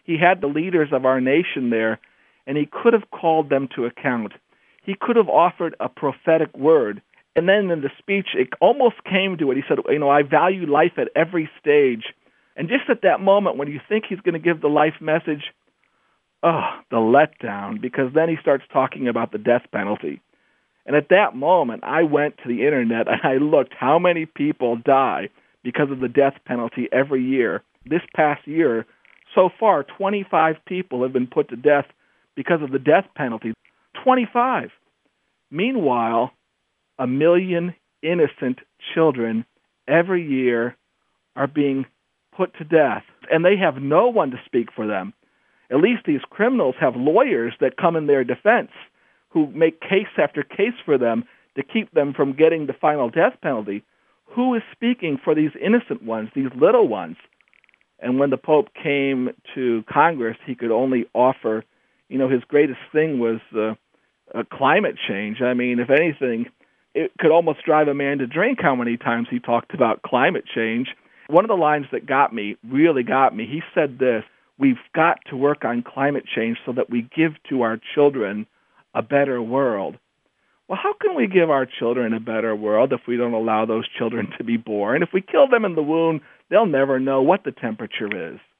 He had the leaders of our nation there, and he could have called them to account. He could have offered a prophetic word. And then in the speech, it almost came to it. He said, I value life at every stage. And just at that moment when you think he's going to give the life message, the letdown, because then he starts talking about the death penalty. And at that moment, I went to the internet and I looked how many people die because of the death penalty every year. This past year, so far, 25 people have been put to death because of the death penalty. 25. Meanwhile, 1 million innocent children every year are being put to death, and they have no one to speak for them. At least these criminals have lawyers that come in their defense who make case after case for them to keep them from getting the final death penalty. Who is speaking for these innocent ones, these little ones? And when the Pope came to Congress, he could only offer, his greatest thing was climate change. I mean, if anything, it could almost drive a man to drink how many times he talked about climate change. One of the lines that really got me, he said this: we've got to work on climate change so that we give to our children a better world. Well, how can we give our children a better world if we don't allow those children to be born? If we kill them in the womb, they'll never know what the temperature is.